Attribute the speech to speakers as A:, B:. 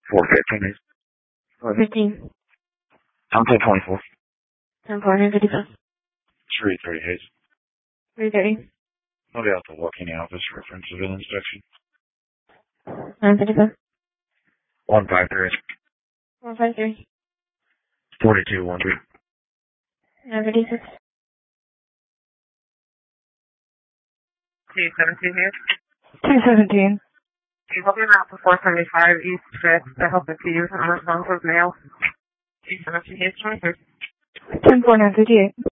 A: 415 is
B: 415.
A: I'm 1024.
B: 10-4,
A: 330 Hayes.
B: 330.
A: I'll be out to Joaquin office for civil inspection.
B: 955.
A: 153.
B: 153.
A: 4213.
B: 956.
C: 217 here.
B: 217.
C: He's looking out for 475 East 5th to help the use on responsive mail. 217 here, 23.
B: 10-4, 958.